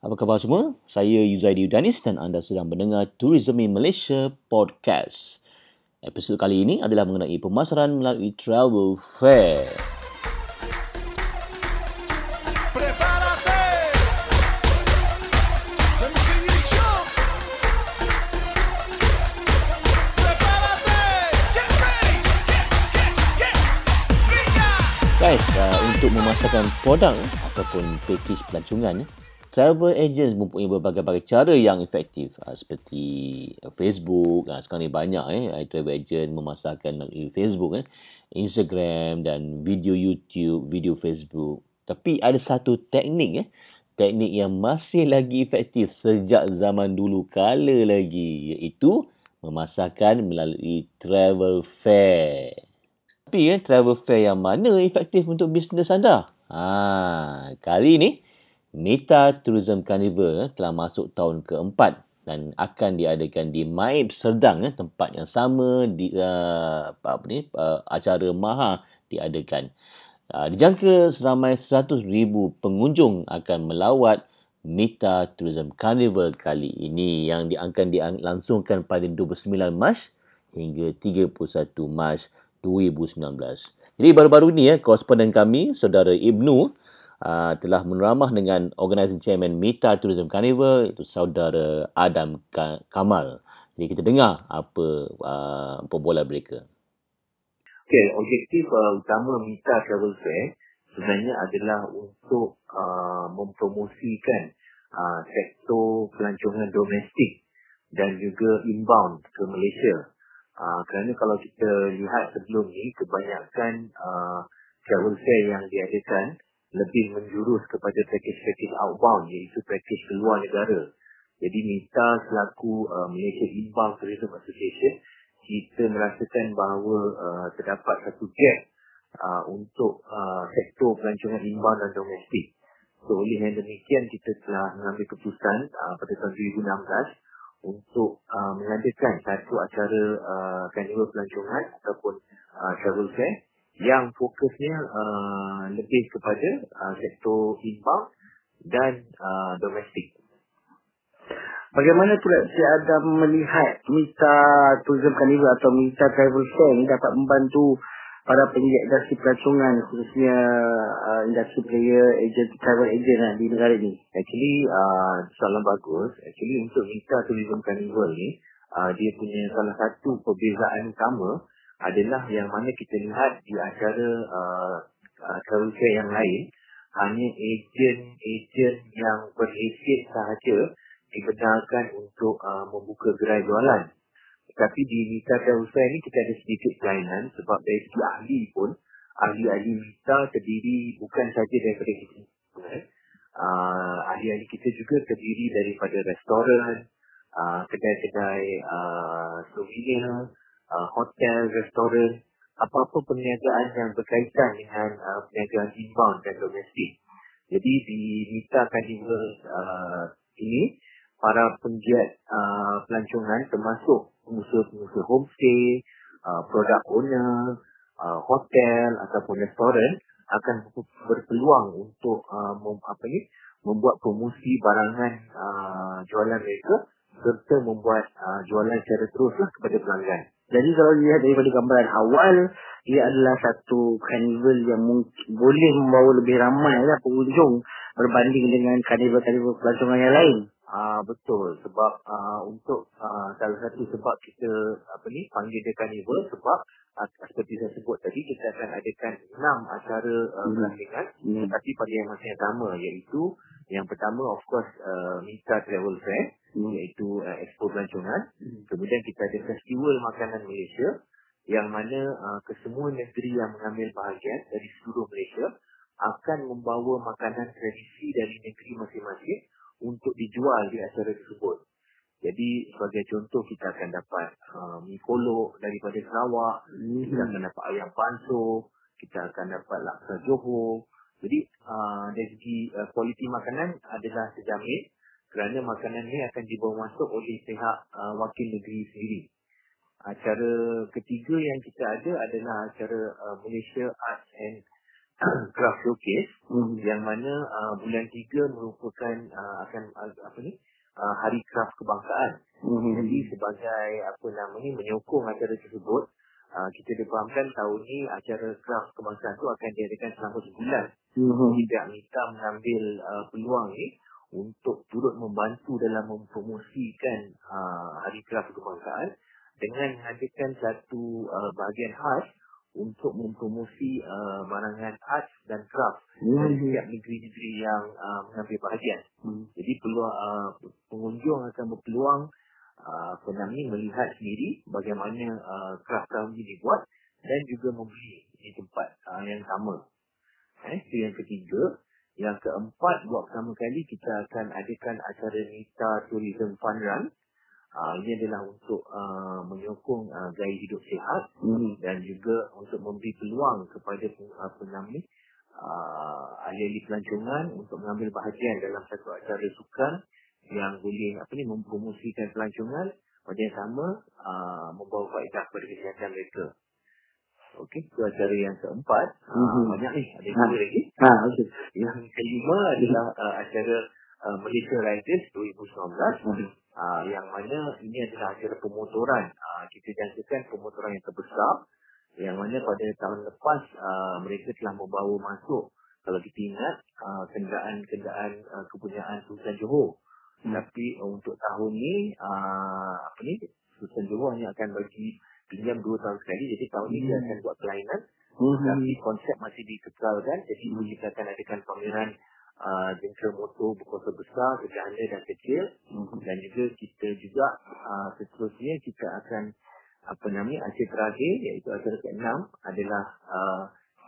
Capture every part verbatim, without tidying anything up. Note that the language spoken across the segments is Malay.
Apa khabar semua? Saya Yuzaidi Udanis dan anda sedang mendengar Tourism in Malaysia Podcast. Episod kali ini adalah mengenai pemasaran melalui travel fair. Guys, uh, untuk memasarkan produk ataupun pakej pelancongan, travel agents mempunyai berbagai-bagai cara yang efektif, uh, seperti uh, Facebook. Uh, sekarang ni banyak eh travel agent memasarkan melalui Facebook, eh, Instagram dan video YouTube, video Facebook. Tapi ada satu teknik, eh, teknik yang masih lagi efektif sejak zaman dulu kala lagi, iaitu memasarkan melalui travel fair. Tapi eh, travel fair yang mana efektif untuk bisnes anda? Ha, kali ini Mita Tourism Carnival eh, telah masuk tahun keempat dan akan diadakan di Maib Serdang, eh, tempat yang sama di uh, apa ni uh, acara Maha diadakan. Uh, dijangka seramai seratus ribu pengunjung akan melawat Mita Tourism Carnival kali ini yang akan dilangsungkan pada dua puluh sembilan Mac hingga tiga puluh satu Mac dua ribu sembilan belas. Jadi baru-baru ni, eh, koresponden kami, saudara Ibnu, uh, telah meneramah dengan Organising Chairman Mita Tourism Carnival, iaitu saudara Adam Kamal. Jadi kita dengar apa uh, perbualan mereka. Okay, objektif uh, utama Mita Travel Fair sebenarnya adalah untuk uh, mempromosikan uh, sektor pelancongan domestik dan juga inbound ke Malaysia. Uh, kerana kalau kita lihat sebelum ni, kebanyakan uh, travel fair yang diadakan lebih menjurus kepada pakej-pakej outbound, iaitu pakej keluar negara. Jadi Mita selaku uh, Malaysia Inbound Tourism Association, kita merasakan bahawa uh, terdapat satu gap uh, untuk uh, sektor pelancongan inbound dan domestik. So, oleh yang demikian, kita telah mengambil keputusan uh, pada tahun dua ribu enam belas untuk uh, mengadakan satu acara uh, carnival pelancongan ataupun uh, travel fair yang fokusnya uh, lebih kepada uh, sektor inbound dan uh, domestik. Bagaimana pula Cik Adam melihat Mita Tourism Carnival atau Mita Travel Fair ini dapat membantu para penyedia industri pelancongan, khususnya uh, industri player, agent, travel agent uh, di negara ini? Actually, uh, soalan bagus. Actually, untuk Mita Tourism Carnival ni, uh, dia punya salah satu perbezaan utama adalah yang mana kita lihat di acara uh, uh, travel fair yang lain, hanya ejen-ejen yang berhasiat sahaja dibenarkan untuk uh, membuka gerai jualan. Tapi di Mita Travel Fair ni kita ada sedikit kelainan sebab dari segi ahli pun, ahli-ahli Mita terdiri bukan saja daripada kita. Uh, ahli-ahli kita juga terdiri daripada restoran, uh, kedai-kedai uh, souvenir, uh, hotel, restoran, apa-apa perniagaan yang berkaitan dengan uh, perniagaan inbound dan domestik. Jadi di Mita Carnival uh, ini, para penggiat uh, pelancongan termasuk pengusaha-pengusaha homestay, uh, produk owner, uh, hotel ataupun restoran akan berpeluang untuk uh, mem, apa ni, membuat promosi barangan uh, jualan mereka serta membuat uh, jualan secara teruslah kepada pelanggan. Jadi kalau dilihat daripada gambaran awal, ia adalah satu carnival yang mungkin boleh membawa lebih ramai lah pengunjung berbanding dengan carnival-carnival pelancongan yang lain. Ah, betul, sebab uh, untuk uh, salah satu sebab kita apa ni panggil dia carnival sebab uh, seperti saya sebut tadi, kita akan adakan enam acara uh, pelancongan, hmm. tapi pada yang masa yang sama, iaitu yang pertama of course uh, Mita Travel Fair, hmm. iaitu uh, expo pelancongan. hmm. Kemudian kita ada festival makanan Malaysia yang mana uh, kesemua negeri yang mengambil bahagian dari seluruh Malaysia akan membawa makanan tradisi dari negeri masing-masing untuk dijual di acara tersebut. Jadi sebagai contoh, kita akan dapat uh, mi kolok daripada Sarawak, mm-hmm. kita akan dapat ayam panso, kita akan dapat laksa Johor. Jadi uh, dari segi uh, kualiti makanan adalah terjamin kerana makanan ini akan dibawa masuk oleh pihak uh, wakil negeri sendiri. Acara ketiga yang kita ada adalah acara uh, Malaysia Arts and craft showcase Hmm. yang mana uh, bulan tiga merupakan uh, akan uh, apa ni uh, hari craft kebangsaan. Hmm. Jadi sebagai apa nama ni menyokong acara tersebut, uh, kita difahamkan tahun ni acara craft kebangsaan tu akan diadakan selama sebulan. Hmm. Tidak minta mengambil uh, peluang ni untuk turut membantu dalam mempromosikan uh, hari craft kebangsaan dengan mengadakan satu uh, bahagian khas untuk mempromosi uh, barangan arts dan craft dari Hmm. setiap negeri-negeri yang uh, mengambil bahagian. Hmm. Jadi peluang uh, pengunjung akan berpeluang uh, apa nama ni melihat sendiri bagaimana uh, craft-craft ini dibuat dan juga membeli di tempat uh, yang sama. Eh, itu yang ketiga. Yang keempat, buat pertama kali kita akan adakan acara Nita Tourism Fun Run. Uh, ini adalah untuk uh, menyokong uh, gaya hidup sihat Hmm. dan juga untuk memberi peluang kepada apa nama ni uh, ahli-ahli pelancongan untuk mengambil bahagian dalam satu acara sukan yang boleh apa ni mempromosikan pelancongan pada yang sama uh, membawa faedah kepada kesihatan mereka. Okey, itu acara yang keempat. Uh, Hmm. banyak ni, ada Ha. dua lagi. Ha, okey. Yang kelima adalah uh, acara uh, Malaysia Riders dua ribu sembilan belas. Hmm. Uh, yang mana ini adalah acara pemotoran. Uh, kita jangkakan pemotoran yang terbesar. Yang mana pada tahun lepas uh, mereka telah membawa masuk, kalau kita ingat, uh, kenderaan-kenderaan uh, kepunyaan Sultan Johor. Hmm. Tapi uh, untuk tahun ni, uh, apa ni, Sultan Johor hanya akan bagi pinjam dua tahun sekali. Jadi tahun ni dia Hmm. akan buat kelainan. Hmm. Tapi konsep masih dikekalkan. Jadi kita akan adakan pameran uh, jengkel motor berkuasa besar, sederhana dan kecil. Hmm. Dan juga kita juga uh, seterusnya kita akan apa namanya acara terakhir iaitu acara keenam adalah uh,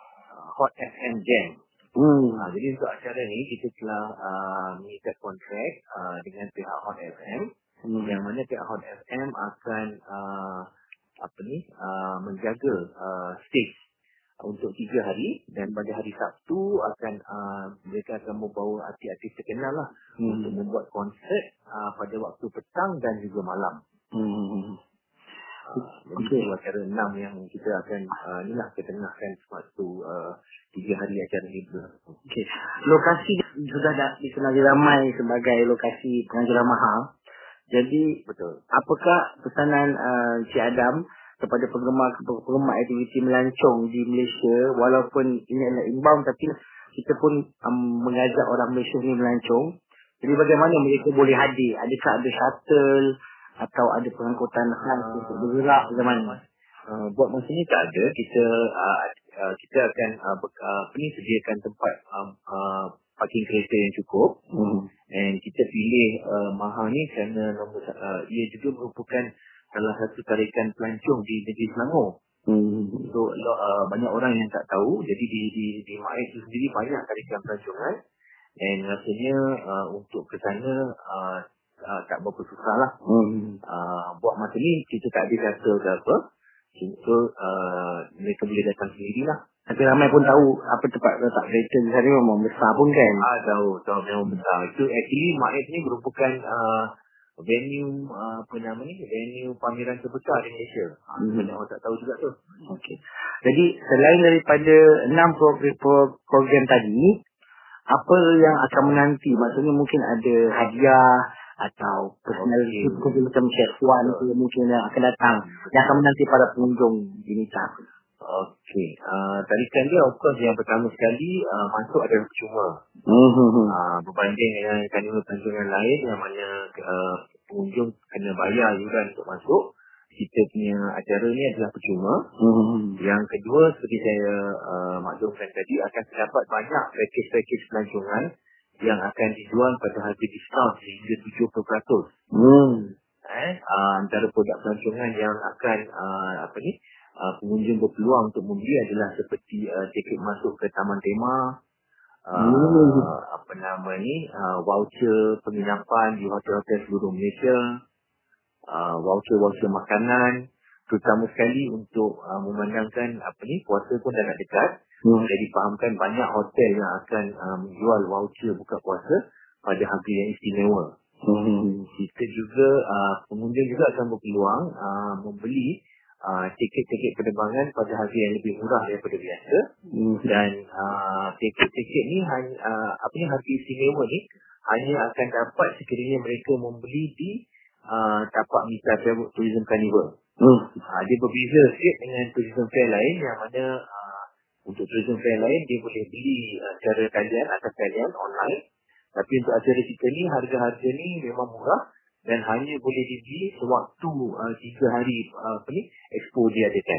Hot F M Jam. Hmm. Uh, jadi untuk acara ni kita telah uh, mengikat kontrak uh, dengan pihak Hot F M. Hmm. Yang mana pihak Hot F M akan uh, apa ni uh, menjaga uh, stage untuk tiga hari dan pada hari Sabtu akan uh, mereka akan membawa artis-artis terkenal lah Hmm. untuk membuat konsert uh, pada waktu petang dan juga malam. Hmm. Uh, jadi Okey. itu acara enam yang kita akan uh, ni lah ketengahkan waktu uh, tiga hari acara ni. Okey. Lokasi sudah dah dikenali ramai sebagai lokasi pengajaran mahal. Jadi, Betul. apakah pesanan uh, Cik Adam kepada penggemar penggemar aktiviti melancong di Malaysia, walaupun ini adalah inbound tapi kita pun um, mengajak orang Malaysia ni melancong. Jadi bagaimana mereka boleh hadir? Adakah ada shuttle atau ada pengangkutan khas Uh, untuk bergerak bagaimana? Uh, buat masa ni tak ada. Kita uh, uh, kita akan uh, ber, uh, apa ni sediakan tempat um, uh, parking kereta yang cukup. Hmm. Dan kita pilih uh, mahal ni kerana nombor, uh, ia juga merupakan salah satu tarikan pelancong di negeri Selangor. Hmm. So uh, banyak orang yang tak tahu. Jadi di di di Maes itu sendiri banyak tarikan pelancongan. Dan rasanya uh, untuk ke sana uh, uh, tak berapa susah lah. Hmm. Uh, buat masa ni kita tak ada kata ke apa. So uh, mereka boleh datang sendirilah. Tapi ramai pun tahu apa tempat letak kereta di sana memang besar pun kan. Ah, tahu, tahu memang besar. Itu actually Maes ni merupakan uh, venue uh, apa nama ni? Venue pameran terbesar di Malaysia. Ah, Hmm. banyak orang tak tahu juga tu. Okey. Jadi selain daripada enam program, program tadi, apa yang akan menanti? Maksudnya mungkin ada hadiah atau personal Okey. mungkin macam chef Wan tu mungkin yang akan datang yang akan menanti para pengunjung di Nita. Okey. Uh, tarikan dia of course yang pertama sekali uh, masuk adalah percuma. Hmm. Uh, berbanding dengan kanun-kanun lain yang mana uh, pengunjung kena bayar yuran untuk masuk. Kita punya acara ni adalah percuma. Hmm. Yang kedua, seperti saya uh, maklumkan tadi, akan terdapat banyak pakej-pakej pelancongan yang akan dijual pada harga diskaun sehingga tujuh puluh peratus. Hmm. Eh, uh, antara produk pelancongan yang akan uh, apa ni uh, pengunjung berpeluang untuk membeli adalah seperti uh, tiket masuk ke Taman Tema, uh, Hmm. apa nama ni uh, voucher penginapan di hotel-hotel seluruh Malaysia, uh, voucher-voucher makanan, terutama sekali untuk uh, memandangkan apa ni puasa pun dah nak dekat. Hmm. Jadi fahamkan banyak hotel yang akan uh, menjual voucher buka puasa pada harga yang istimewa. Hmm. Kita juga uh, pengunjung juga akan berpeluang uh, membeli uh, tiket-tiket penerbangan pada harga yang lebih murah daripada biasa. Hmm. Dan uh, tiket-tiket ni hanya uh, apa ni harga istimewa ni hanya akan dapat sekiranya mereka membeli di uh, tapak Mita Travel Tourism Carnival. Hmm. Uh, dia berbeza sikit dengan tourism fair lain yang mana uh, untuk tourism fair lain dia boleh beli uh, secara talian atas talian online. Tapi untuk acara kita ni harga-harga ni memang murah dan hanya boleh dibeli sewaktu uh, tiga hari uh, apa ni expo diadakan.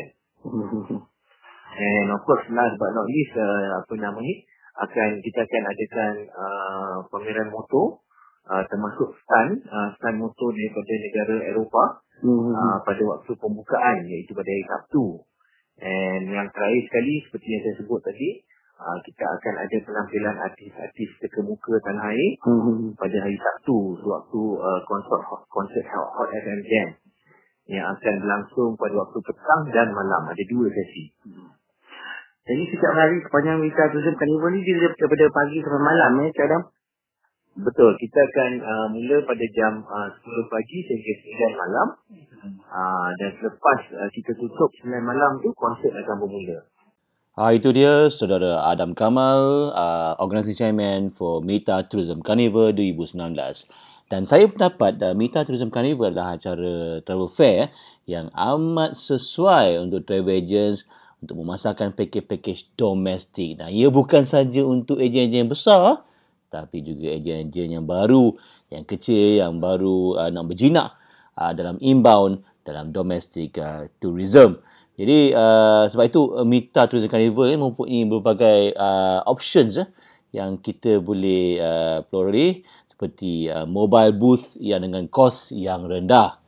And of course last but not least uh, apa nama ni akan kita akan adakan uh, pameran motor uh, termasuk stand uh, stand motor daripada negara Eropah mm-hmm. uh, pada waktu pembukaan iaitu pada hari Sabtu. And yang terakhir sekali seperti yang saya sebut tadi uh, kita akan ada penampilan artis-artis terkemuka tanah air mm-hmm. pada hari Sabtu sewaktu uh, konsert konsert Hot F M Jam yang akan berlangsung pada waktu petang dan malam. Ada dua sesi. Hmm. Jadi setiap hari sepanjang Mita Tourism Carnival ni dia daripada pagi sampai malam ya, Cik Adam? Betul. Kita akan uh, mula pada jam uh, sepuluh pagi sehingga sembilan malam. Uh, dan selepas uh, kita tutup sembilan malam tu, konsert akan bermula. Ah, itu dia saudara Adam Kamal, uh, Organising Chairman for Mita Tourism Carnival dua ribu sembilan belas. Dan saya pendapat uh, Mita Tourism Carnival adalah acara travel fair yang amat sesuai untuk travel agents untuk memasarkan pakej-pakej domestik. Dan ia bukan saja untuk ejen-ejen besar, tapi juga ejen-ejen yang baru, yang kecil, yang baru uh, nak berjinak uh, dalam inbound, dalam domestic uh, tourism. Jadi uh, sebab itu uh, Mita Tourism Carnival eh, mempunyai berbagai uh, options eh, yang kita boleh uh, peroleh seperti uh, mobile booth yang dengan kos yang rendah.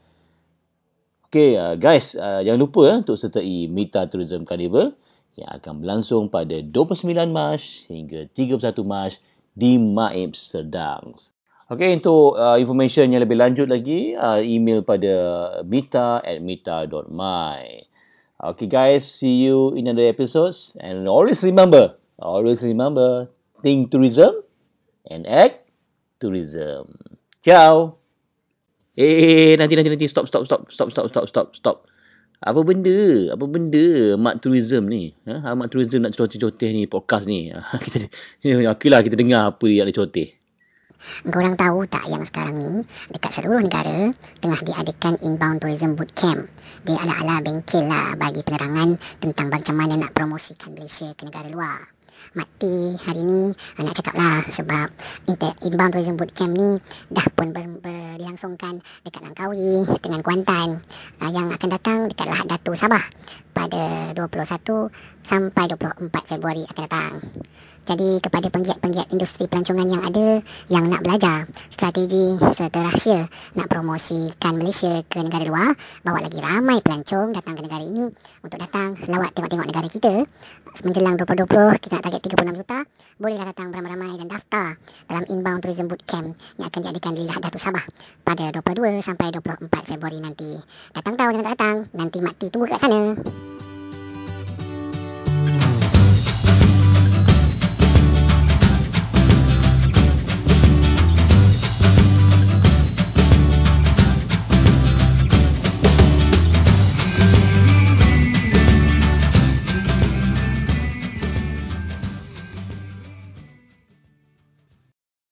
Okay uh, guys, uh, jangan lupa uh, untuk sertai Mita Tourism Carnival yang akan berlangsung pada dua puluh sembilan Mac hingga tiga puluh satu Mac di Maib Serdang. Okay, untuk uh, information yang lebih lanjut lagi, uh, email pada mita at mita dot my. Okay guys, see you in another episodes and always remember, always remember, think tourism and act tourism. Ciao. Eh, nanti, nanti, nanti. Stop, stop, stop. Stop, stop, stop, stop, stop. Apa benda? Apa benda Mat Tourism ni? Ha? Mat Tourism nak celoteh-celoteh ni, podcast ni. kita, okeylah, kita dengar apa dia nak celoteh. Korang tahu tak yang sekarang ni, dekat seluruh negara, tengah diadakan Inbound Tourism Bootcamp. Dia ala-ala bengkel lah bagi penerangan tentang macam mana nak promosikan Malaysia ke negara luar. Mati hari ni nak cakap lah sebab Inbound Tourism Bootcamp ni dah pun ber, berlangsungkan dekat Langkawi dengan Kuantan uh, yang akan datang dekat Lahad Datu Sabah pada dua puluh satu sampai dua puluh empat Februari akan datang. Jadi kepada penggiat-penggiat industri pelancongan yang ada yang nak belajar strategi serta rahsia nak promosikan Malaysia ke negara luar, bawa lagi ramai pelancong datang ke negara ini untuk datang lawat tengok-tengok negara kita menjelang dua ribu dua puluh, kita nak target tiga puluh enam juta. Bolehlah datang beramai-ramai dan daftar dalam Inbound Tourism Bootcamp yang akan diadakan di Lahad Datu Sabah pada dua puluh dua sampai dua puluh empat Februari nanti. Datang tahu jangan tak datang, nanti Mak T tunggu kat sana.